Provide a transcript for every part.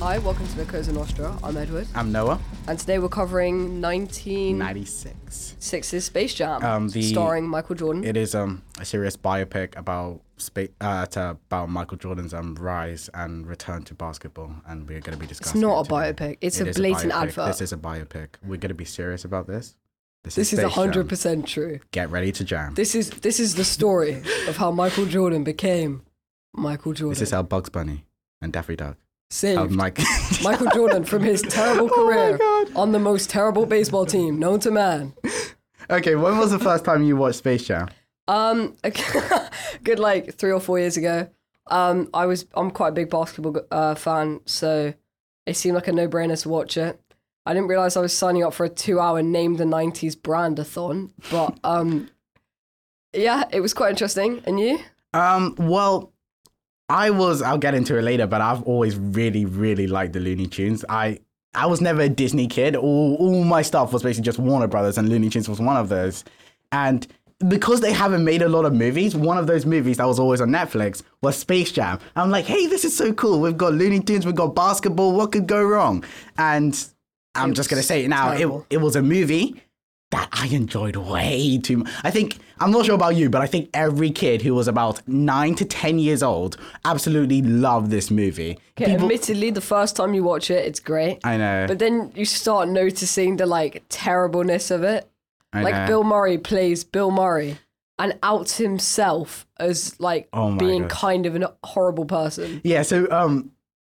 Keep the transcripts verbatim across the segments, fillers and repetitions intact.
Hi, welcome to the Cosa Nostra. I'm Edward. I'm Noah. And today we're covering nineteen ninety-six. Six's Space Jam, Um, the- starring Michael Jordan. It is um a serious biopic about space uh to, about Michael Jordan's um rise and return to basketball, and we're going to be It's discussing. not it a today. biopic. It's It a is blatant biopic. advert. This is a biopic. We're going to be serious about this. This is Space one hundred Jam. percent true. Get ready to jam. This is this is the story of how Michael Jordan became Michael Jordan. This is how Bugs Bunny and Daffy Duck. Saved How Mike. Michael Jordan from his terrible Oh my career God. on the most terrible baseball team known to man. Okay, when was the first time you watched Space Jam? Um, good like three or four years ago. Um, I was I'm quite a big basketball uh, fan, so it seemed like a no-brainer to watch it. I didn't realize I was signing up for a two-hour Name the nineties brand-a-thon, but um, yeah, it was quite interesting. And you? Um, well, I was, I'll get into it later, but I've always really, really liked the Looney Tunes. I I was never a Disney kid. All, all my stuff was basically just Warner Brothers, and Looney Tunes was one of those. And because they haven't made a lot of movies, one of those movies that was always on Netflix was Space Jam. I'm like, hey, this is so cool. We've got Looney Tunes, we've got basketball. What could go wrong? And I'm It just going to was say it now. It, terrible. it was a movie that I enjoyed way too much. I think, I'm not sure about you, but I think every kid who was about nine to ten years old absolutely loved this movie. Okay, People- admittedly, the first time you watch it, it's great. I know. But then you start noticing the like terribleness of it. I Like know. Bill Murray plays Bill Murray and outs himself as like Oh my being God. kind of a horrible person. Yeah, so um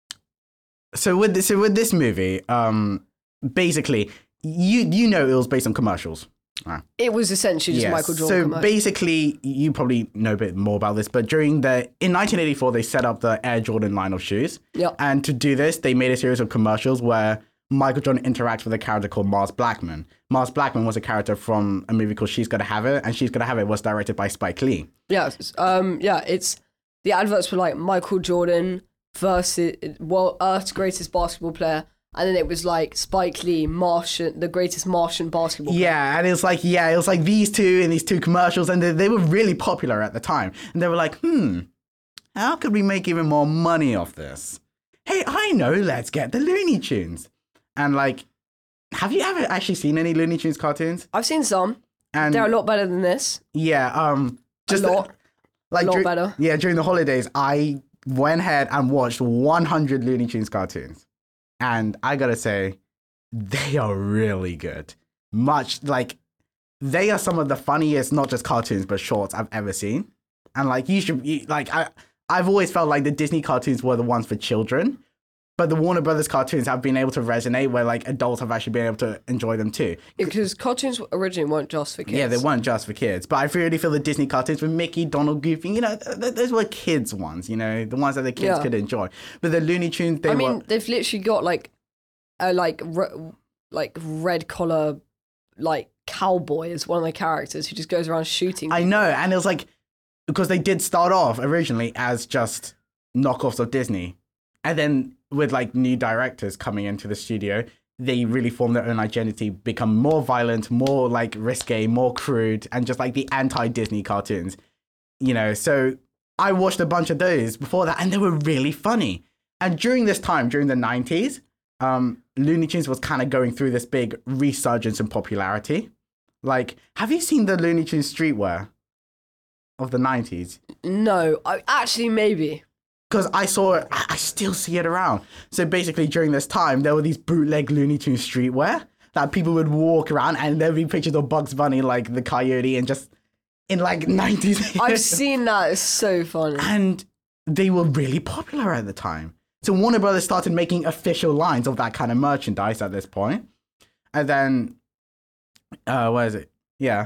so with this so with this movie, um basically you you know it was based on commercials. Ah. It was essentially just Yes. Michael Jordan. So commercial. basically, you probably know a bit more about this, but during the in nineteen eighty-four, they set up the Air Jordan line of shoes. Yeah. And to do this, they made a series of commercials where Michael Jordan interacts with a character called Mars Blackman. Mars Blackman was a character from a movie called She's Gotta Have It, and She's Gotta Have It was directed by Spike Lee. Yeah, it's- um, yeah, it's the adverts were like Michael Jordan versus well Earth's greatest basketball player, and then it was like Spike Lee, Martian, the greatest Martian basketball. Yeah, and it was like, yeah, it was like these two in these two commercials, and they, they were really popular at the time. And they were like, hmm, how could we make even more money off this? Hey, I know, let's get the Looney Tunes. And like, have you ever actually seen any Looney Tunes cartoons? I've seen some. And They're a lot better than this. yeah, um, just a lot, like a lot dur- better. Yeah, during the holidays, I went ahead and watched one hundred Looney Tunes cartoons, and I gotta say, they are really good. Much like they are some of the funniest, not just cartoons but shorts I've ever seen. And like you should, you, like I, I've always felt like the Disney cartoons were the ones for children. But the Warner Brothers cartoons have been able to resonate where like adults have actually been able to enjoy them too. Because cartoons originally weren't just for kids. Yeah, they weren't just for kids. But I really feel the Disney cartoons with Mickey, Donald, Goofy, you know, th- th- those were kids ones, you know, the ones that the kids Yeah. could enjoy. But the Looney Tunes, they I were... mean, they've literally got like a like re- like red collar like cowboy as one of the characters who just goes around shooting. I know, and it was like, because they did start off originally as just knockoffs of Disney. And then with like new directors coming into the studio, they really form their own identity, become more violent, more like risque, more crude, and just like the anti-Disney cartoons, you know. So I watched a bunch of those before that, and they were really funny. And during this time, during the nineties, um, Looney Tunes was kind of going through this big resurgence in popularity. Like, have you seen the Looney Tunes streetwear of the nineties? No, I, actually maybe. Because I saw it, I I still see it around. So basically, during this time, there were these bootleg Looney Tunes streetwear that people would walk around, and there'd be pictures of Bugs Bunny, like the coyote, and just in like nineties. I've seen that. It's so funny. And they were really popular at the time. So Warner Brothers started making official lines of that kind of merchandise at this point. And then, uh, where is it? Yeah.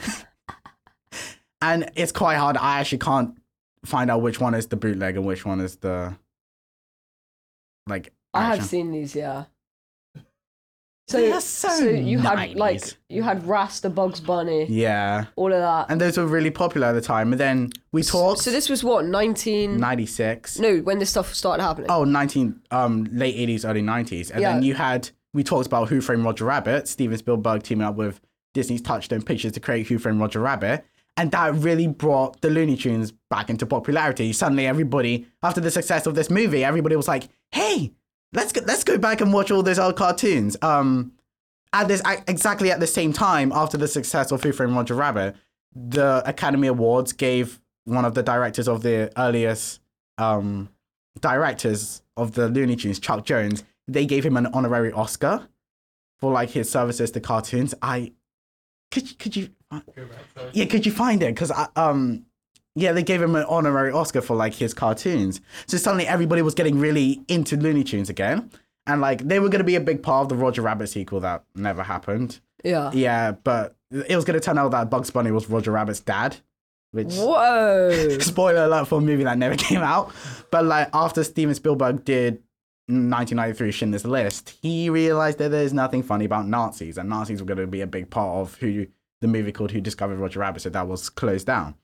And it's quite hard. I actually can't find out which one is the bootleg and which one is the, like, I have action. seen these, yeah. They are so you had nineties. like you had Rasta, Bugs Bunny, Yeah. all of that. And those were really popular at the time. And then we talked So this was what nineteen? ninety-six. No, when this stuff started happening. Oh, nineteen, um, late eighties, early nineties. And then Yeah. you had, we talked about Who Framed Roger Rabbit, Steven Spielberg teaming up with Disney's Touchstone Pictures to create Who Framed Roger Rabbit. And that really brought the Looney Tunes back into popularity. Suddenly everybody, after the success of this movie, everybody was like, hey, let's go, let's go back and watch all those old cartoons. Um, at this exactly at the same time, after the success of Who Framed Roger Rabbit, the Academy Awards gave one of the directors of the earliest um directors of the Looney Tunes, Chuck Jones. They gave him an honorary Oscar for like his services to cartoons. I could could you yeah could you find it? Because I um. Yeah, they gave him an honorary Oscar for like his cartoons. So suddenly everybody was getting really into Looney Tunes again. And like they were going to be a big part of the Roger Rabbit sequel that never happened. Yeah. Yeah, but it was going to turn out that Bugs Bunny was Roger Rabbit's dad. Which, whoa. Spoiler alert for a movie that never came out. But like after Steven Spielberg did nineteen ninety-three Schindler's List, he realized that there's nothing funny about Nazis. And Nazis were going to be a big part of who the movie called Who Discovered Roger Rabbit. So that was closed down.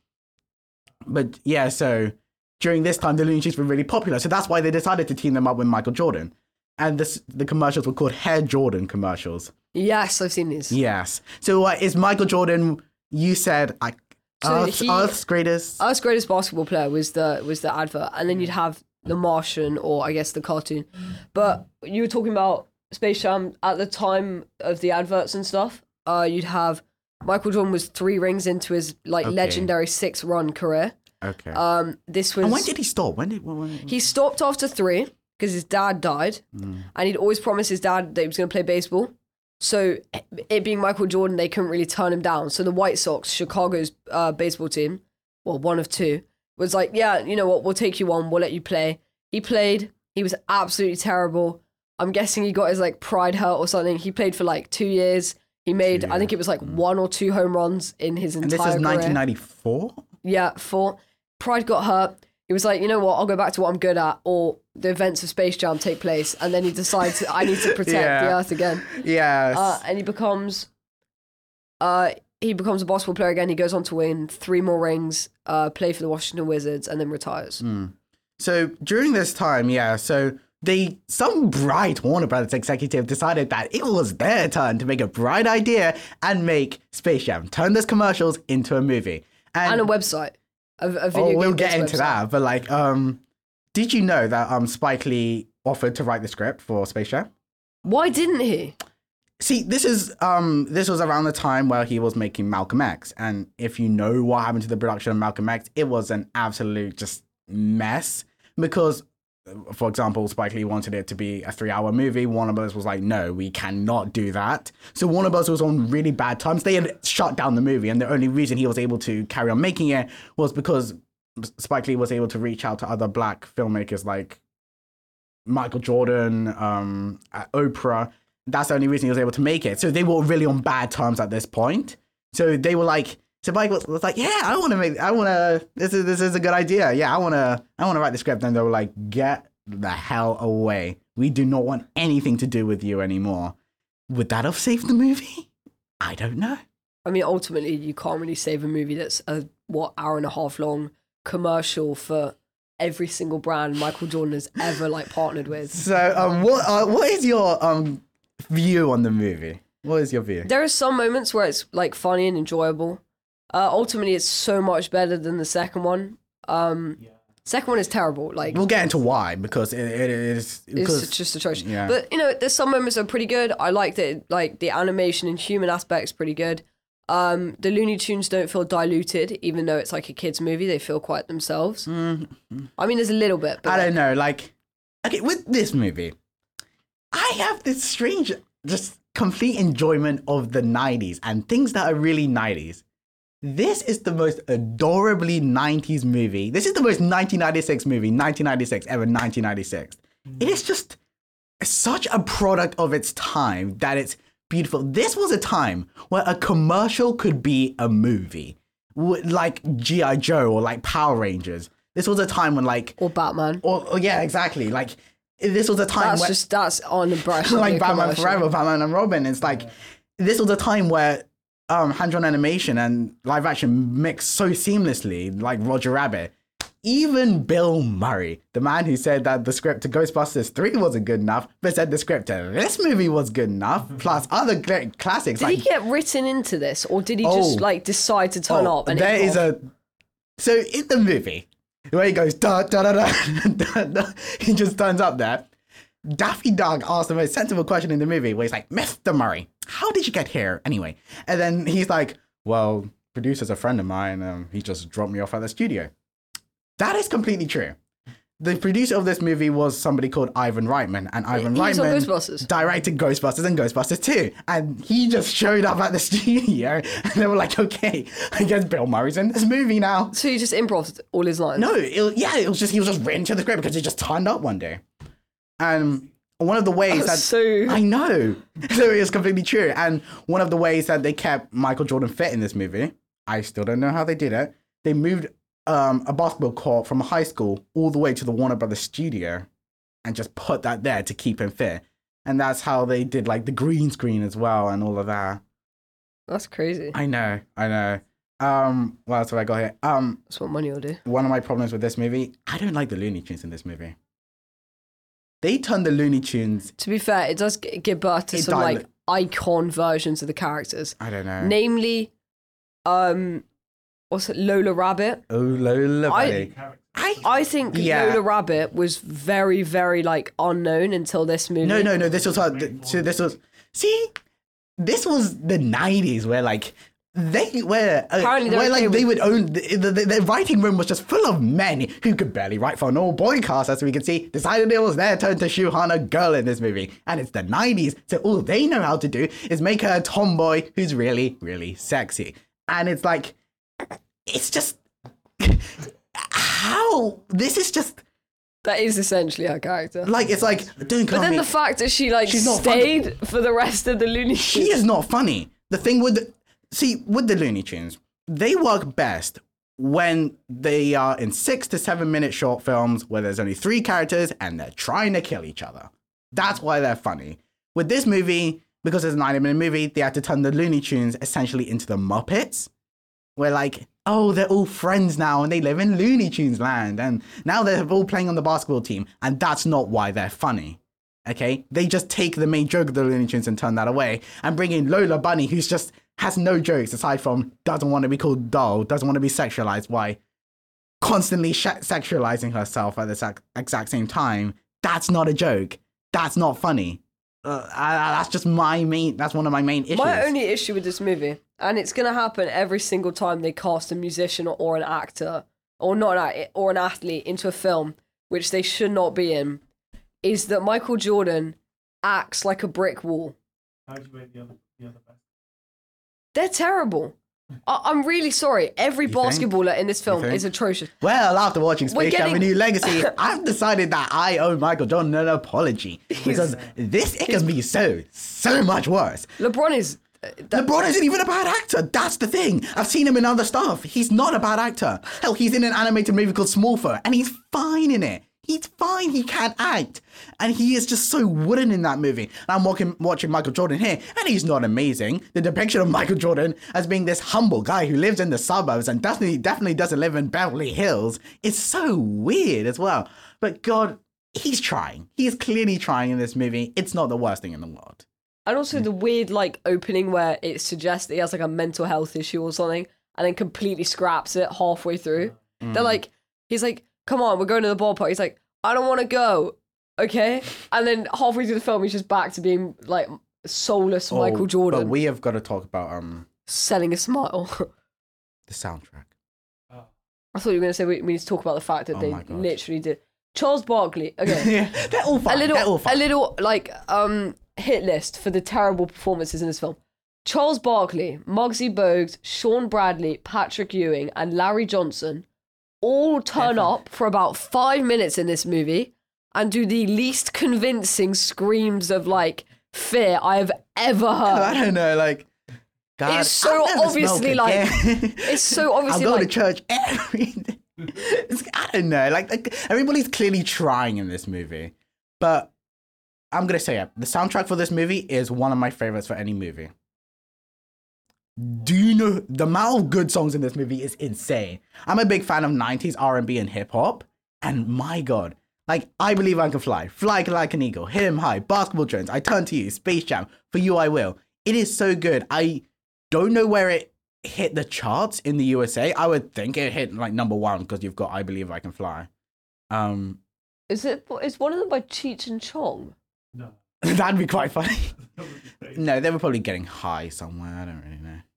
But yeah, so during this time, the Looney Tunes were really popular. So that's why they decided to team them up with Michael Jordan. And this, the commercials were called Hair Jordan commercials. Yes, I've seen these. Yes. So uh, is Michael Jordan, you said, I, So Earth's, he- Earth's greatest? Earth's greatest basketball player was the was the advert, and then you'd have the Martian, or I guess the cartoon. But you were talking about Space Jam at the time of the adverts and stuff. Uh, you'd have Michael Jordan was three rings into his like Okay. legendary six run career. Okay. Um, this was and when did he stop? When did... When, when... he stopped after three because his dad died, Mm. and he'd always promised his dad that he was going to play baseball. So it being Michael Jordan, they couldn't really turn him down. So the White Sox, Chicago's uh, baseball team, well, one of two, was like, yeah, you know what, we'll take you on, we'll let you play. He played, he was absolutely terrible. I'm guessing he got his like pride hurt or something. He played for like two years. He made, Two I think it was like one or two home runs in his And entire this is career. nineteen ninety-four? Yeah, four. Pride got hurt. He was like, you know what, I'll go back to what I'm good at, or the events of Space Jam take place, and then he decides, I need to protect Yeah. the Earth again. Yes. Uh, and he becomes, uh, he becomes a basketball player again. He goes on to win three more rings, uh, play for the Washington Wizards, and then retires. So during this time, yeah, so they, some bright Warner Brothers executive decided that it was their turn to make a bright idea and make Space Jam, turn those commercials into a movie. And a website, a, a video Oh, game we'll get into website. that. But like, um, did you know that um Spike Lee offered to write the script for Space Jam? Why didn't he? See, this is um this was around the time where he was making Malcolm X, and if you know what happened to the production of Malcolm X, it was an absolute just mess because, for example, Spike Lee wanted it to be a three-hour movie. Warner Bros. Was like, no, we cannot do that. So Warner Bros. Was on really bad times. They had shut down the movie, and the only reason he was able to carry on making it was because Spike Lee was able to reach out to other black filmmakers like Michael Jordan, um, uh, Oprah. That's the only reason he was able to make it. So they were really on bad terms at this point. So they were like, so Mike was, was like, yeah, I want to make, I want to, this is, this is a good idea. Yeah, I want to, I want to write the script. And they were like, get the hell away. We do not want anything to do with you anymore. Would that have saved the movie? I don't know. I mean, ultimately, you can't really save a movie that's a, what, hour and a half long commercial for every single brand Michael Jordan has ever, like, partnered with. So um, what, uh, what is your um view on the movie? What is your view? There are some moments where it's, like, funny and enjoyable. Uh, ultimately, it's so much better than the second one. Um, second one is terrible. Like, We'll get into why, because it, it is... Because, it's just atrocious. yeah. But, you know, there's some moments that are pretty good. I like that, like, the animation and human aspect's pretty good. Um, the Looney Tunes don't feel diluted, even though it's like a kid's movie. They feel quite themselves. I mean, there's a little bit, but I like, don't know, like... Okay, with this movie, I have this strange, just complete enjoyment of the nineties and things that are really nineties. This is the most adorably nineties movie. This is the most nineteen ninety-six movie, nineteen ninety-six, ever nineteen ninety-six. It is just such a product of its time that it's beautiful. This was a time where a commercial could be a movie, w- like G I. Joe or like Power Rangers. This was a time when like, or Batman. or, or yeah, exactly. Like this was a time That's where just that's on the brush. like Batman Forever, Batman and Robin. It's like this was a time where um, hand-drawn animation and live action mixed so seamlessly, like Roger Rabbit. Even Bill Murray, the man who said that the script to Ghostbusters three wasn't good enough, but said the script to this movie was good enough, plus other great classics. Did like, he get written into this, or did he Oh. just like decide to turn oh, up? And there it is a so in the movie where he goes da da da da, da, da he just turns up there. Daffy Duck asked the most sensible question in the movie, where he's like, Mister Murray, how did you get here anyway? And then he's like, well, producer's a friend of mine. Um, he just dropped me off at the studio. That is completely true. The producer of this movie was somebody called Ivan Reitman, and Ivan He was on Reitman Ghostbusters. directed Ghostbusters and Ghostbusters two. And he just showed up at the studio, and they were like, okay, I guess Bill Murray's in this movie now. So he just improv all his lines. No, it, yeah, it was just, he was just written to the script because he just turned up one day. And one of the ways That's that... so... I know. So it is completely true. And one of the ways that they kept Michael Jordan fit in this movie, I still don't know how they did it, they moved um, a basketball court from a high school all the way to the Warner Brothers studio and just put that there to keep him fit. And that's how they did like the green screen as well and all of that. That's crazy. I know, I know. Um, what else have I got here? Um, That's what money will do. one of my problems with this movie, I don't like the Looney Tunes in this movie. They turned the Looney Tunes... To be fair, it does g- give birth to It some dilu- like icon versions of the characters. I don't know. Namely, um, what's it, Lola Rabbit. Oh, Lola I- Bunny. I, I think Yeah. Lola Rabbit was very, very like unknown until this movie. No, no, no. This was uh, th- so this was see, this was the nineties where like they were uh, Apparently they're where like okay they with- would own the, the, the, the writing room was just full of men who could barely write for an all boy cast, as we can see. Decided it was their turn to shoehorn a girl in this movie, and it's the nineties, so all they know how to do is make her a tomboy who's really, really sexy, and it's like, it's just how this is just. That is essentially her character. Like, it's like, don't But call then me. the fact that she like She's not stayed for the rest of the Looney Tunes. She is not funny. The thing with, the, see, with the Looney Tunes, they work best when they are in six to seven minute short films where there's only three characters and they're trying to kill each other. That's why they're funny. With this movie, because it's a ninety minute movie, they had to turn the Looney Tunes essentially into the Muppets. Where like, oh, they're all friends now and they live in Looney Tunes land. And now they're all playing on the basketball team. And that's not why they're funny. Okay? They just take the main joke of the Looney Tunes and turn that away. And bring in Lola Bunny, who's just has no jokes aside from doesn't want to be called doll, doesn't want to be sexualized, why constantly sh- sexualizing herself at the exact, exact same time. That's not a joke. That's not funny. Uh, I, I- that's just my main, that's one of my main issues. My only issue with this movie, and it's gonna happen every single time they cast a musician or, or an actor, or not an act- or an athlete into a film, which they should not be in, is that Michael Jordan acts like a brick wall. How do you rate the other, the other best? They're terrible. I- I'm really sorry. Every You think? basketballer in this film think? is atrocious. Well, after watching We're Space Jam: A getting- New Legacy, I've decided that I owe Michael Jordan an apology because this it can be so so much worse. LeBron is. uh, that- LeBron isn't even a bad actor. That's the thing. I've seen him in other stuff. He's not a bad actor. Hell, he's in an animated movie called Smallfoot, and he's fine in it. He's fine. He can't act, and he is just so wooden in that movie. And I'm walking, watching Michael Jordan here, and he's not amazing. The depiction of Michael Jordan as being this humble guy who lives in the suburbs and definitely, definitely doesn't live in Beverly Hills is so weird as well. But God, he's trying. He is clearly trying in this movie. It's not the worst thing in the world. And also the weird like opening where it suggests that he has like a mental health issue or something, and then completely scraps it halfway through. They're like, he's like, "Come on, we're going to the ballpark." He's like, "I don't want to go." Okay, and then halfway through the film, he's just back to being like soulless Michael Oh, Jordan, But we have got to talk about um selling a smile. the soundtrack. Oh. I thought you were going to say we, we need to talk about the fact that Oh they my God. literally did. Charles Barkley. Okay. Yeah, they're all fine. a little, they're all a fine. little like um hit list for the terrible performances in this film. Charles Barkley, Muggsy Bogues, Sean Bradley, Patrick Ewing, and Larry Johnson all turn Definitely. up for about five minutes in this movie and do the least convincing screams of like fear I have ever I heard. don't know, like. God, It's so I'll never obviously, smoke like- again. It's so obviously I'll go like to church every day. It's, I don't know. Like, like everybody's clearly trying in this movie, but I'm gonna say it. The soundtrack for this movie is one of my favorites for any movie. Do you know the amount of good songs in this movie is insane? I'm a big fan of nineties R and B and hip hop, and my God, like I Believe I Can Fly, Fly Like an Eagle, Hit 'Em High, Basketball Jones, I Turn to You, Space Jam, For You I Will. It is so good. I don't know where it hit the charts in the U S A. I would think it hit like number one because you've got I Believe I Can Fly. Um, Is it? Is one of them by Cheech and Chong? No. That'd be quite funny. That would be great. No, they were probably getting high somewhere. I don't really know.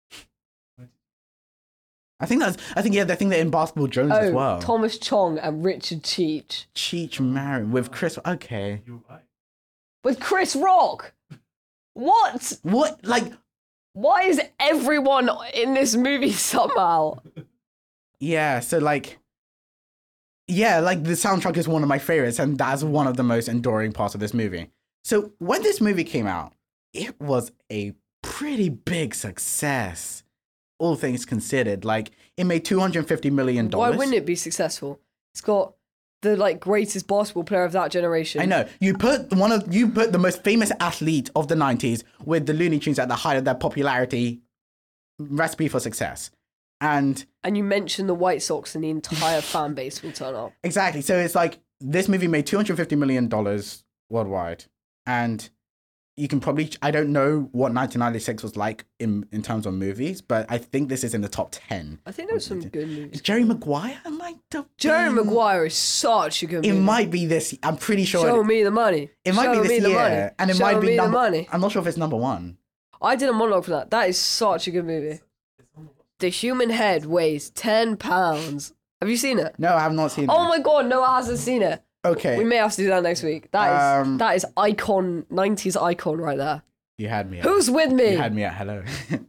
I think that's. I think yeah. I think they're in Basketball Jones Oh, as well. Thomas Chong and Richard Cheech Cheech Marin with Chris. Okay. You're right. with Chris Rock. What? What? Like, Why is everyone in this movie somehow? yeah. So like, yeah. Like the soundtrack is one of my favorites, and that's one of the most enduring parts of this movie. So when this movie came out, it was a pretty big success. All things considered, like it made two hundred fifty million dollars. Why wouldn't it be successful? It's got the like greatest basketball player of that generation. I know. You put one of you put the most famous athlete of the nineties with the Looney Tunes at the height of their popularity. Recipe for success. And And you mention the White Sox and the entire fan base will turn up. exactly. So it's like this movie made two hundred fifty million dollars worldwide. And you can probably, I don't know what nineteen ninety-six was like in, in terms of movies, but I think this is in the top ten. I think there's some good movies. Is Jerry Maguire like the Jerry thing? Maguire is such a good It movie. might be this. I'm pretty sure. Show it, me the money. it might Show be me this the year, money. and it Show might be me number. the money. I'm not sure if it's number one. I did a monologue for that. That is such a good movie. The human head weighs ten pounds. Have you seen it? No, I have not seen Oh it. my god, Noah hasn't seen it. Okay, We may have to do that next week. That is Um, that is icon, nineties icon right there. you had me. At, Who's with you me? had me at hello.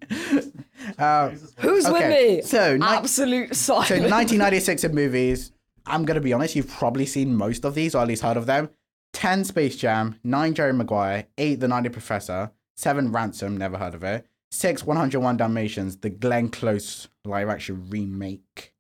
uh, Who's with okay, me? so ni- Absolute silence. so nineteen ninety-six of movies. I'm gonna be honest. You've probably seen most of these, or at least heard of them. ten Space Jam, nine Jerry Maguire, eight The Nutty Professor, seven Ransom, never heard of it. six one oh one Dalmatians, the Glenn Close live action remake.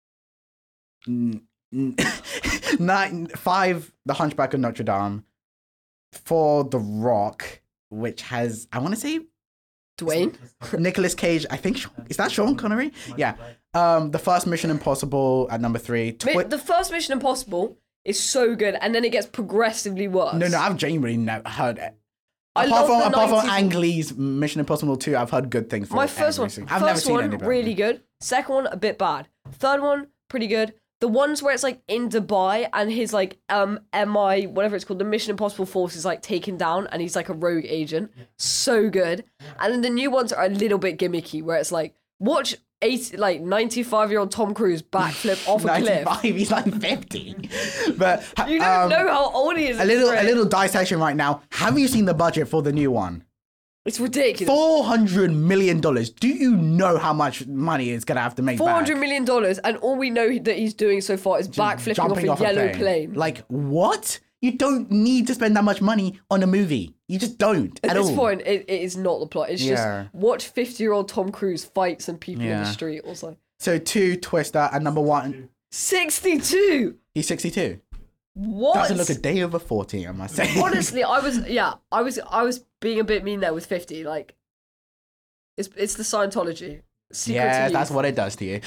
N- n- nine, five The Hunchback of Notre Dame. four The Rock, which has, I want to say, Dwayne. Nicolas Cage. I think, is that Sean Connery? Yeah. Um, the first Mission Impossible at number three. Twi- Mi- the first Mission Impossible is so good, and then it gets progressively worse. no, no, I've genuinely never heard it. I Apart love from, the apart from nineties Ang Lee's Mission Impossible two, I've heard good things. For My first every one, single- I've never first seen one any better. really good. Second one a bit bad. Third one pretty good. The ones where it's like in Dubai and his like um M I whatever it's called, the Mission Impossible force is like taken down and he's like a rogue agent. So good. And then the new ones are a little bit gimmicky where it's like watch eighty like ninety-five year old Tom Cruise backflip off a cliff. ninety-five, he's like fifty. But You don't um, know how old he is. a little, It's a great. little dissection right now. Have you seen the budget for the new one? It's ridiculous. Four hundred million dollars. Do you know how much money it's gonna have to make? Four back? hundred million dollars, and all we know that he's doing so far is backflipping off a Jumping yellow plane. Like what? You don't need to spend that much money on a movie. You just don't At at this all. point, it, it is not the plot. It's Yeah. just watch fifty-year-old Tom Cruise fight some people in the Yeah. street or something. So two Twister and number one. sixty-two. He's sixty-two. What? Doesn't look a day over forty. I must say. Honestly, I was yeah, I was I was being a bit mean there with fifty. Like, it's it's the Scientology. Secret Yeah, to that's youth. what it does to you.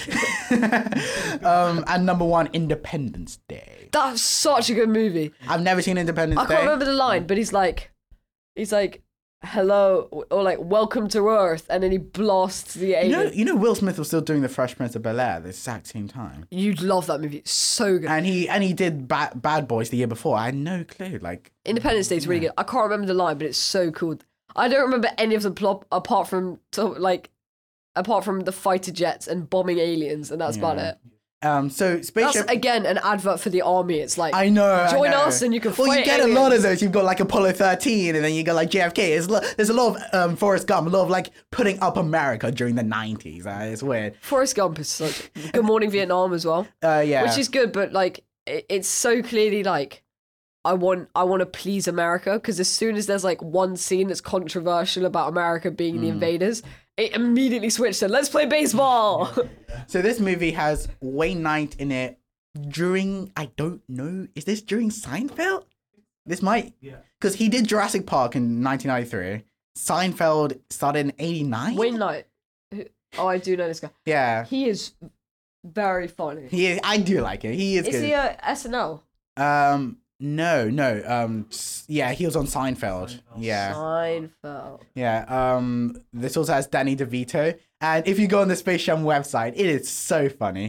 um, and number one, Independence Day. That's such a good movie. I've never seen Independence I Day. can't remember the line, but he's like, he's like, hello, or like, welcome to Earth, and then he blasts the You alien. know, you know, Will Smith was still doing the Fresh Prince of Bel Air at the exact same time, You'd love that movie. It's so good. and he and he did Bad Bad Boys the year before. I had no clue. Like, Independence Day is really good. I can't remember the line, but it's so cool. I don't remember any of the plot apart from to, like apart from the fighter jets and bombing aliens, and that's about Yeah. it. um, so That's spaceship. again an advert for the army. It's like I know. I join know. us and you can Well, fight you get a lot of aliens. those. You've got like Apollo thirteen, and then you got like J F K. There's, lo- there's a lot of um, Forrest Gump, a lot of like putting up America during the nineties. Uh, it's weird. Forrest Gump is such Good Morning Vietnam as well, Uh, yeah. which is good, but like it, it's so clearly like. I want I want to please America because as soon as there's like one scene that's controversial about America being Mm. the invaders, it immediately switched to let's play baseball. So this movie has Wayne Knight in it during, I don't know, is this during Seinfeld? This might, Yeah. because he did Jurassic Park in nineteen ninety-three. Seinfeld started in eighty-nine? Wayne Knight. who- Oh, I do know this guy. Yeah. He is very funny. He is, I do like it. He is, Is good. he a S N L? Um, no, no. Um, s- yeah, he was on Seinfeld. Seinfeld. Yeah. Seinfeld. Yeah. Um, this also has Danny DeVito. And if you go on the Space Jam website, it is so funny.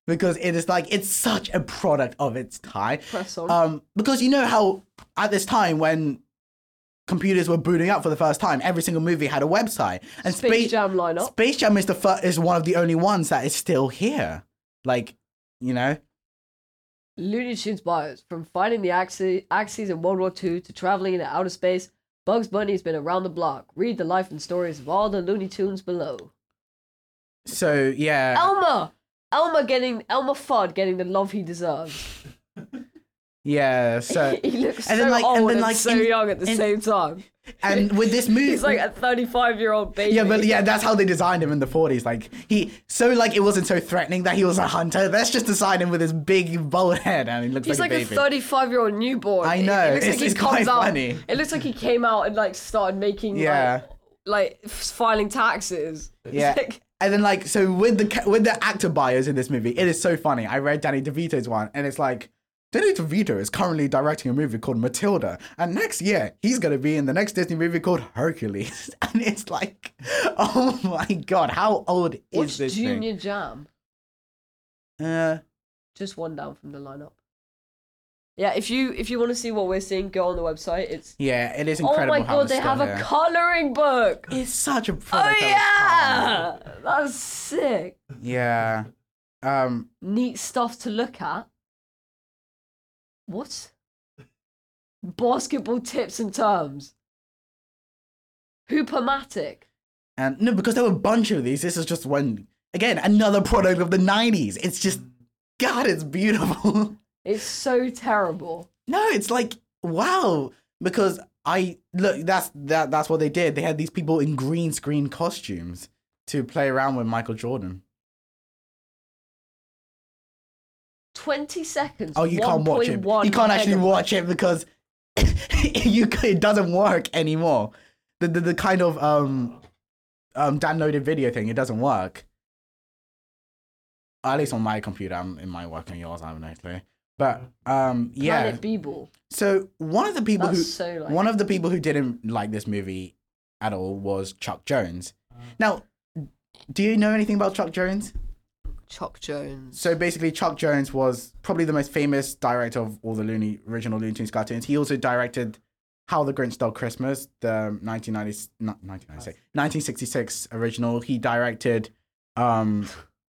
because it is like it's such a product of its time. Press on. Um, because you know how at this time when computers were booting up for the first time, every single movie had a website, and Space Jam lineup. Space Jam is the fir- is one of the only ones that is still here. Like, you know, Looney Tunes bios, from finding the axes, axes in World War Two to traveling into outer space, Bugs Bunny has been around the block. Read the life and stories of all the Looney Tunes below. so yeah, Elmer! Elmer getting, Elmer Fudd getting the love he deserves. yeah. So he looks so and then, like- and old then, and like, so in- young at the in- same time. and with this movie, He's like a thirty-five-year-old baby. yeah, but yeah, that's how they designed him in the forties. Like he, so like it wasn't so threatening that he was a hunter. Let's just design him with his big bald head, and he looks He's like, like a a baby. thirty-five-year-old newborn. I It- know, It, looks it's- like he it's comes quite out. funny. It looks like he came out and like started making Yeah. like, like filing taxes. It's Yeah. like- And then like so with the ca- with the actor bios in this movie, it is so funny. I read Danny DeVito's one, and it's like Danny DeVito is currently directing a movie called Matilda, and next year he's gonna be in the next Disney movie called Hercules. And it's like, oh my god, how old is What's this Junior Jam? thing? Uh, Just one down from the lineup. Yeah, if you if you want to see what we're seeing, go on the website. It's yeah, it is oh incredible. my how god, it's they have done a here. coloring book. It's such a Oh product. of its yeah, time. that's sick. Yeah. Um. Neat stuff to look at. What? Basketball tips and terms. Hoopomatic. And no, because there were a bunch of these. This is just one. Again, another product of the nineties. It's just, God, it's beautiful. It's so terrible. No, it's like, wow. Because I look, that's that. That's what they did. They had these people in green screen costumes to play around with Michael Jordan. Twenty seconds. Oh, you can't watch it. one You can't actually megabyte. watch it because you c- it doesn't work anymore. The, the the kind of um um downloaded video thing, it doesn't work. At least on my computer, I'm in my work and yours, I have no clue. But um yeah. Planet B-Ball. So one of the people That's who so like. one of the people who didn't like this movie at all was Chuck Jones. Now, do you know anything about Chuck Jones? Chuck Jones. So basically, Chuck Jones was probably the most famous director of all the Looney original Looney Tunes cartoons. He also directed How the Grinch Stole Christmas, the nineteen ninety, not nineteen ninety-six, nineteen sixty-six original. He directed um,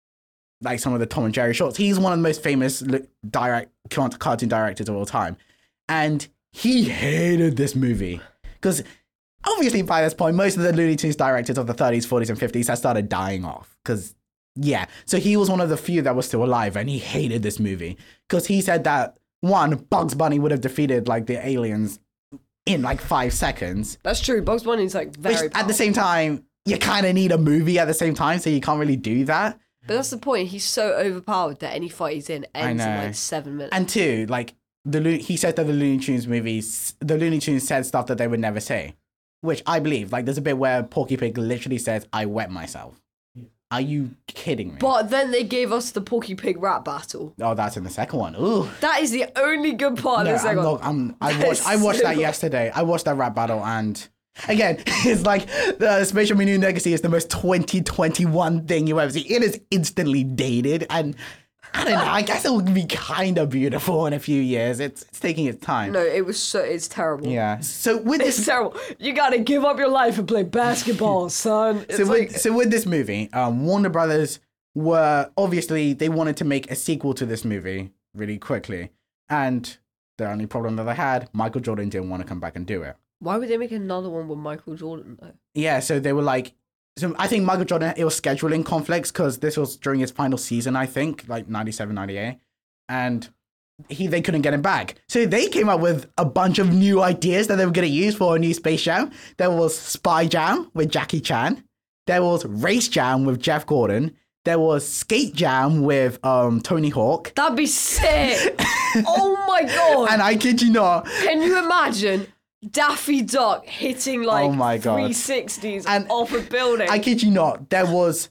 like some of the Tom and Jerry shorts. He's one of the most famous lo- direct cartoon directors of all time. And he hated this movie because obviously by this point, most of the Looney Tunes directors of the thirties, forties, and fifties had started dying off because yeah, so he was one of the few that was still alive, and he hated this movie because he said that one, Bugs Bunny would have defeated like the aliens in like five seconds. That's true. Bugs Bunny's like very. Which at the powerful. same time, you kind of need a movie at the same time, so you can't really do that. But that's the point. He's so overpowered that any fight he's in ends in know. like seven minutes. And two, like the Lo- he said that the Looney Tunes movies, the Looney Tunes said stuff that they would never say, which I believe. Like there's a bit where Porky Pig literally says, "I wet myself." Are you kidding me? But then they gave us the Porky Pig rap battle. Oh, that's in the second one. Ooh. That is the only good part No, of the I'm second not, one. I'm, I That watched, is I watched that so- yesterday. I watched that rap battle, and again, it's like the Spatial Menu Legacy is the most twenty twenty-one thing you ever see. It is instantly dated, and I don't know. I guess it will be kind of beautiful in a few years. It's it's taking its time. No, it was so. It's terrible. Yeah. So with It's this, terrible. You gotta give up your life and play basketball, son. It's so like, with, so with this movie, um, Warner Brothers were obviously they wanted to make a sequel to this movie really quickly, and the only problem that they had, Michael Jordan didn't want to come back and do it. why would they make another one with Michael Jordan though? Yeah, so they were like, so I think Michael Jordan, it was scheduling conflicts because this was during his final season, I think, like ninety-seven, ninety-eight. And he they couldn't get him back. So they came up with a bunch of new ideas that they were going to use for a new Space Jam. There was Spy Jam with Jackie Chan. There was Race Jam with Jeff Gordon. There was Skate Jam with um, Tony Hawk. That'd be sick. Oh my god. And I kid you not, Can you imagine Daffy Duck hitting like Oh my God. three sixties And off a building? I kid you not, there was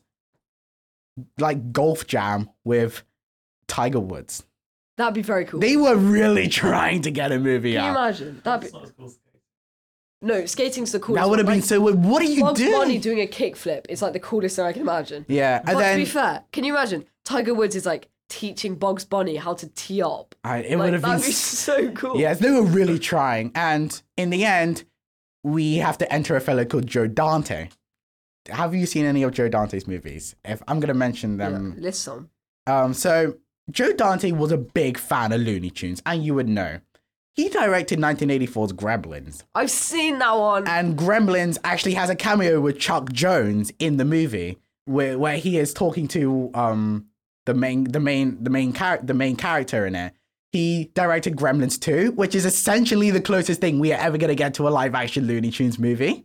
like Golf Jam with Tiger Woods. That'd be very cool. They were really trying to get a movie Can you out. imagine? That'd be... That's not as cool as skating. No, skating's the coolest. That would have one. been Like, so. What are you Bugs doing? Bunny doing a kickflip is like the coolest thing I can imagine. Yeah, But and to then be fair, can you imagine? Tiger Woods is like teaching Bugs Bunny how to tee up. I, it Like, would have been that'd be so cool. Yes, they were really trying. And in the end, we have to enter a fellow called Joe Dante. Have you seen any of Joe Dante's movies? If I'm going to mention them. Yeah, list some. Um, so, Joe Dante was a big fan of Looney Tunes, and you would know. He directed nineteen eighty-four's Gremlins. I've seen that one. And Gremlins actually has a cameo with Chuck Jones in the movie, where where he is talking to um the main the main the main character the main character in it. He directed Gremlins two, which is essentially the closest thing we are ever gonna get to a live action Looney Tunes movie.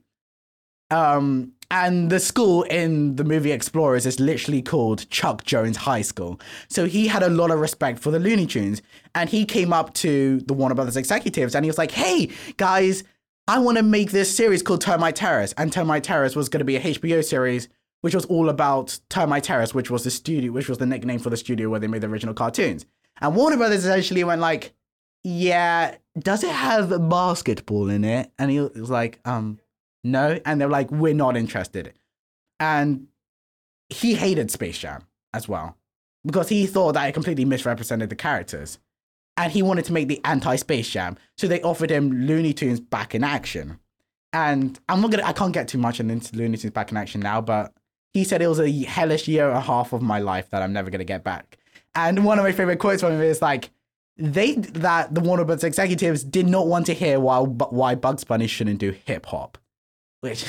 Um, and the school in the movie Explorers is literally called Chuck Jones High School. So he had a lot of respect for the Looney Tunes, and he came up to the Warner Brothers executives and he was like, "Hey guys, I want to make this series called Termite Terrace." And Termite Terrace was going to be a H B O series, which was all about Termite Terrace, which was the studio, which was the nickname for the studio where they made the original cartoons. And Warner Brothers essentially went like, "Yeah, does it have basketball in it?" And he was like, um, "No." And they're like, "We're not interested." And he hated Space Jam as well, because he thought that it completely misrepresented the characters. And he wanted to make the anti-Space Jam. So they offered him Looney Tunes Back in Action. And I'm not gonna, I can't get too much into Looney Tunes Back in Action now, but he said it was a hellish year and a half of my life that I'm never gonna get back. And one of my favorite quotes from him is like, they, that the Warner Bros. Executives did not want to hear why, why Bugs Bunny shouldn't do hip hop. Which...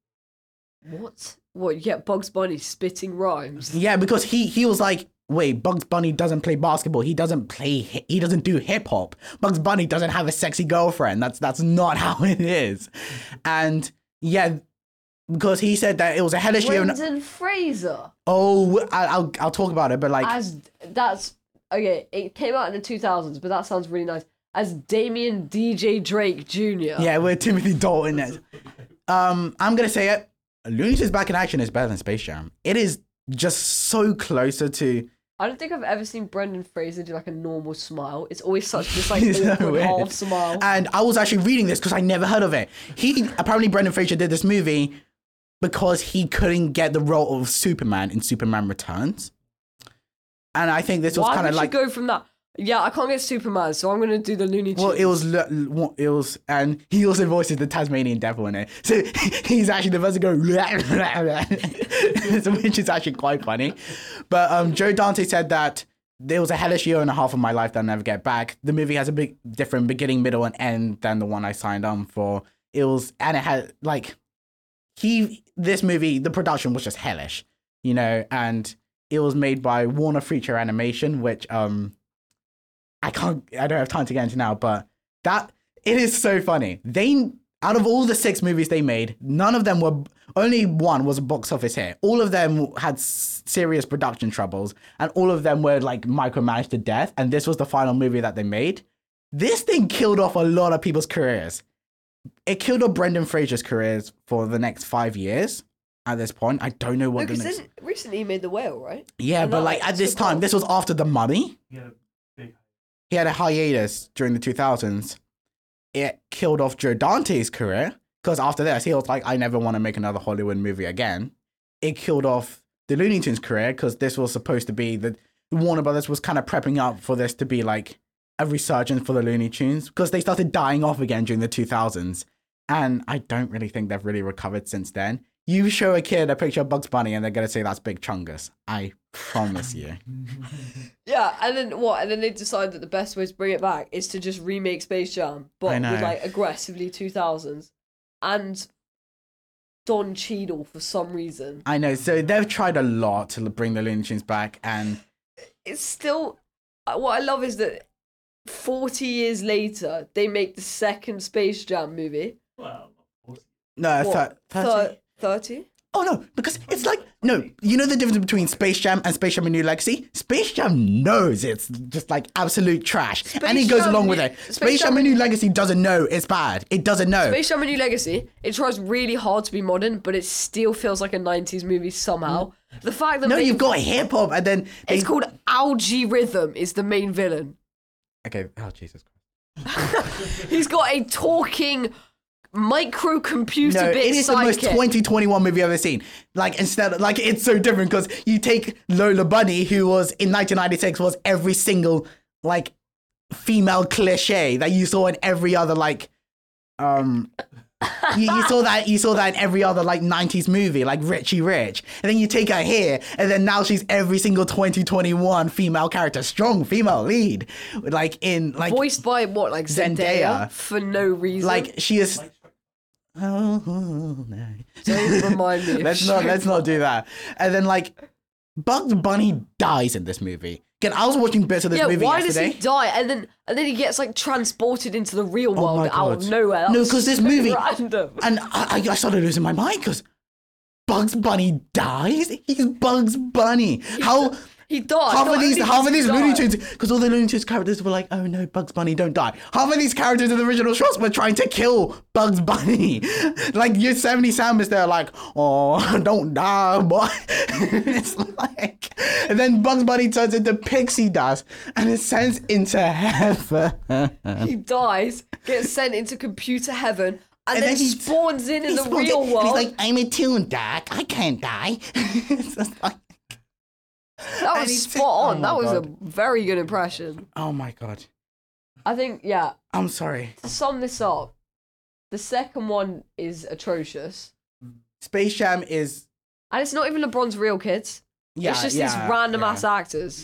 What? What, you get Bugs Bunny spitting rhymes? Yeah, because he, he was like, wait, Bugs Bunny doesn't play basketball. He doesn't play, he doesn't do hip hop. Bugs Bunny doesn't have a sexy girlfriend. That's, that's not how it is. And yeah, because he said that it was a hellish year. Brendan Fraser. Oh, I, I'll, I'll talk about it, but like. As, that's, okay, it came out in the two thousands, but that sounds really nice. As Damian D J Drake Junior Yeah, we're Timothy Dalton. Um, I'm going to say it. Looney Tunes Back in Action is better than Space Jam. It is just so closer to. I don't think I've ever seen Brendan Fraser do like a normal smile. It's always such this like It's so awkward weird. half smile. And I was actually reading this because I never heard of it. He apparently Brendan Fraser did this movie because he couldn't get the role of Superman in Superman Returns. And I think this was Why kind of would like. you go from that? Yeah, I can't get Superman, so I'm gonna do the Looney Tunes. Well, it was l- it was, and he also voices the Tasmanian Devil in it. So he's actually the person to go, which is actually quite funny. But um, Joe Dante said that there was a hellish year and a half of my life that I'll never get back. The movie has a big different beginning, middle, and end than the one I signed on for. It was, and it had like he this movie, the production was just hellish, you know, and it was made by Warner Feature Animation, which um. I can't, I don't have time to get into now, but that, it is so funny. They, out of all the six movies they made, none of them were, only one was a box office hit. All of them had s- serious production troubles, and all of them were like micromanaged to death, and this was the final movie that they made. This thing killed off a lot of people's careers. It killed off Brendan Fraser's careers for the next five years. At this point, I don't know what No, the because next... then recently he made The Whale, right? Yeah, And but that, like like, at this took time, off. this was after The Mummy. Yeah, big. He had a hiatus during the two thousands. It killed off Joe Dante's career, because after this, he was like, I never want to make another Hollywood movie again. It killed off the Looney Tunes career, because this was supposed to be, the Warner Brothers was kind of prepping up for this to be like a resurgence for the Looney Tunes, because they started dying off again during the two thousands. And I don't really think they've really recovered since then. You show a kid a picture of Bugs Bunny and they're going to say that's Big Chungus. I promise you. Yeah, and then what? And then they decided that the best way to bring it back is to just remake Space Jam, but I know. with like aggressively two thousands. And Don Cheadle for some reason. I know. So they've tried a lot to bring the Looney Tunes back, and It's still. uh, What I love is that forty years later, they make the second Space Jam movie. Well, of course. no, What? thir- Thir- thirty? thirty? Oh no, because it's like, no, you know the difference between Space Jam and Space Jam: A New Legacy? Space Jam knows it's just like absolute trash, and he goes Jam- along with it. Space Space Jam: Jam- A New Legacy doesn't know it's bad. It doesn't know. Space Jam: A New Legacy, it tries really hard to be modern, but it still feels like a nineties movie somehow. The fact that no, they- you've got hip hop, and then they... it's called Algae Rhythm is the main villain. Okay, oh Jesus Christ. He's got a talking micro computer No, bit it is the most sidekick. twenty twenty-one movie I've ever seen. Like instead, like it's so different because you take Lola Bunny, who was in nineteen ninety-six, was every single like female cliche that you saw in every other like, um, you, you saw that you saw that in every other like nineties movie, like Richie Rich, and then you take her here, and then now she's every single twenty twenty-one female character, strong female lead, like in like Voiced by what, like Zendaya, Zendaya. for no reason. like she is. Oh, no. Don't remind me. of let's not Shrek. let's not do that. And then like Bugs Bunny dies in this movie. Again, I was watching bits of this Yeah, movie why yesterday. does he die? And then and then he gets like transported into the real Oh world my out of God. nowhere. That No, was 'cause this so movie- random. And I, I started losing my mind because Bugs Bunny dies. He's Bugs Bunny. How He died. half Not of these only half does of he these die- Looney Tunes, because all the Looney Tunes characters were like, oh no, Bugs Bunny, don't die. Half of these characters in the original shots were trying to kill Bugs Bunny. Like Yosemite Sam is there like, oh, don't die, boy. It's like, and then Bugs Bunny turns into pixie dust and is sent into heaven. He dies, gets sent into computer heaven, and, And then, then he- spawns in in He the spawns real in, world. He's like, I'm a toon doc. I can't die. It's just like, that and was he's- spot oh on. my that was God. a very good impression. oh my god. I think, yeah, I'm sorry. to sum this up, the second one is atrocious. Space Jam is And it's not even LeBron's real kids. yeah. it's just yeah, these random yeah. ass actors.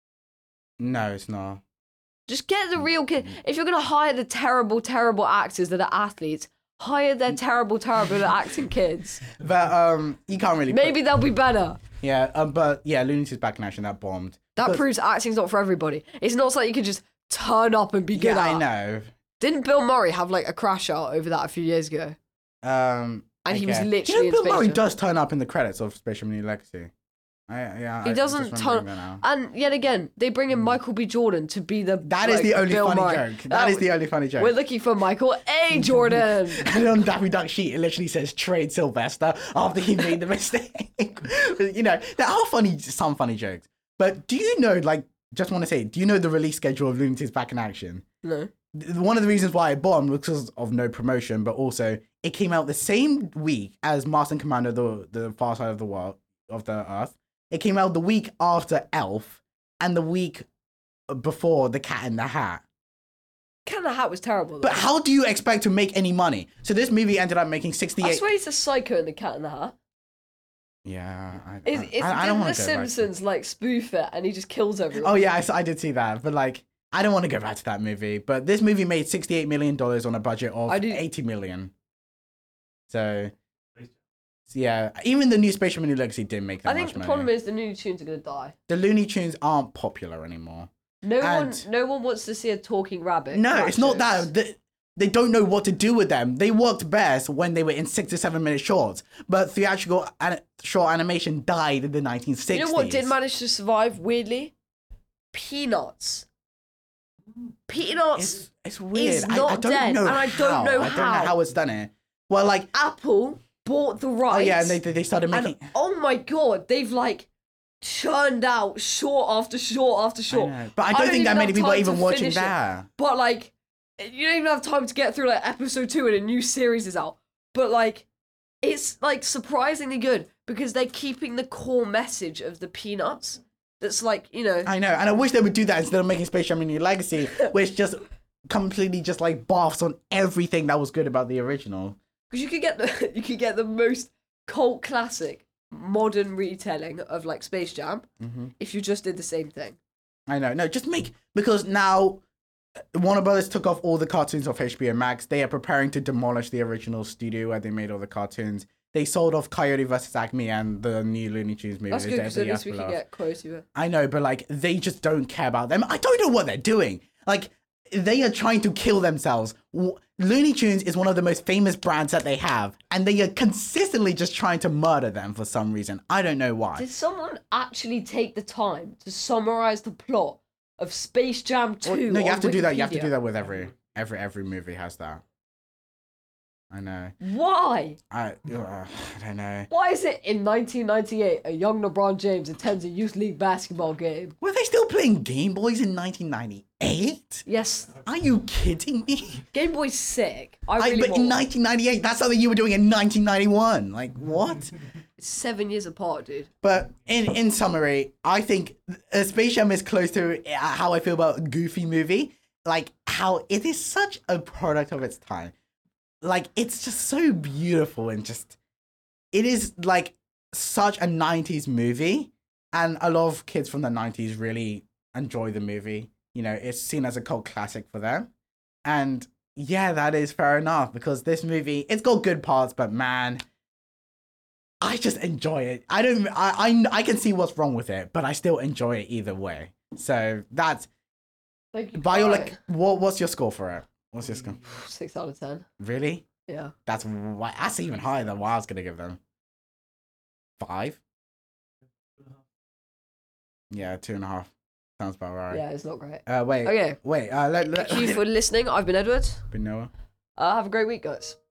No, it's not. Just get the real kid. If you're gonna hire the terrible, terrible actors that are athletes, hire their terrible, terrible acting kids. But um, you can't really. put- Maybe they'll be better. yeah. Um, but yeah, Looney Tunes Back in Action that bombed. That But- proves acting's not for everybody. It's not something you can just turn up and be good Yeah, at. I know. Didn't Bill Murray have like a crash out over that a few years ago? Um, And he was okay. literally You know, in Bill Space Murray Jam. does turn up in the credits of Space Jam: New Legacy. I, yeah, He I, doesn't I'm just turn. remembering that now. And yet again, they bring in Michael B. Jordan to be the. That is like, the only Bill funny Murray. joke. That is the only funny joke. We're looking for Michael A. Jordan. And on Daffy Duck sheet, it literally says trade Sylvester after he made the mistake. You know, there are funny, some funny jokes. But do you know, like, just want to say, do you know the release schedule of Looney Tunes Back in Action? No. Th- One of the reasons why it bombed was because of no promotion, but also it came out the same week as Master and Commander, the the Far Side of the World of the Earth. It came out the week after Elf, and the week before The Cat in the Hat. Cat in the Hat was terrible. Though. But how do you expect to make any money? So this movie ended up making I sixty-eight. swear he's a psycho in the Cat in the Hat. Yeah, I, Is, I, is, I, I don't didn't want The to go back. Simpsons like spoof it and he just kills everyone? Oh yeah, I, s- I did see that, but like, I don't want to go back to that movie. But this movie made sixty-eight million dollars on a budget of I do- eighty million. So, so yeah, even the new Space Jam: New Legacy didn't make that I think much the money. problem is the Looney Tunes are gonna die. the Looney Tunes aren't popular anymore. No And- one, no one wants to see a talking rabbit. No, crack it's not jokes. that. They, they don't know what to do with them. They worked best when they were in six to seven minute shorts, but theatrical an- short animation died in the nineteen sixties. You know what did manage to survive? Weirdly, Peanuts. Peanuts. It's, it's weird. It's I, not I don't dead, know and I don't how. know I don't how. know how it's done it. Well, like, Apple bought the oh rights. yeah, and they they started making. and oh my god, they've like churned out short after short after I short. know. But I don't think even that many have people are time even to watching finish it. that. But like, you don't even have time to get through like episode two and a new series is out. But like, it's like surprisingly good because they're keeping the core message of the Peanuts. That's like, you know, I know, and I wish they would do that instead of making Space Jam: New Legacy, which just completely just like barfs on everything that was good about the original. because you could get the you could get the most cult classic modern retelling of like Space Jam Mm-hmm. if you just did the same thing. I know, no, just make because now Warner Brothers took off all the cartoons off H B O Max. They are preparing to demolish the original studio where they made all the cartoons. They sold off Coyote versus Acme and the new Looney Tunes movie. That's good because Day at of least we the can Afterlife. get close to it. I know, but like they just don't care about them. I don't know what they're doing. Like they are trying to kill themselves. W- Looney Tunes is one of the most famous brands that they have, and they are consistently just trying to murder them for some reason. I don't know why. Did someone actually take the time to summarize the plot of Space Jam two? Well, no, you on have to do that. You have to Wikipedia? do that with every every every movie has that. I know. Why? I, uh, I don't know. Why is it in nineteen ninety-eight a young LeBron James attends a youth league basketball game? Were they still playing Game Boys in nineteen ninety-eight? Yes, Are you kidding me? Game Boy's sick. I I, really but want in one. nineteen ninety-eight, that's something you were doing in nineteen ninety-one. Like, what? It's seven years apart, dude. But in, in summary, I think uh, Space Jam is close to uh, how I feel about Goofy movie. Like, how it is such a product of its time. Like, it's just so beautiful and just... It is, like, such a nineties movie. And a lot of kids from the nineties really enjoy the movie. You know, it's seen as a cult classic for them. And, yeah, that is fair enough. Because this movie, it's got good parts, but man... I just enjoy it. I don't. I, I I can see what's wrong with it, but I still enjoy it either way. So that's Thank you. by your Kai. like. What what's your score for it? What's your score? Six out of ten. Really? Yeah. That's why. That's even higher than what I was gonna give them. Five. Yeah, two and a half. Sounds about right. Yeah, it's not great. Uh, wait. Okay. Wait. Uh, let, let, Thank you for listening. I've been Edward. Been Noah. Uh, have a great week, guys.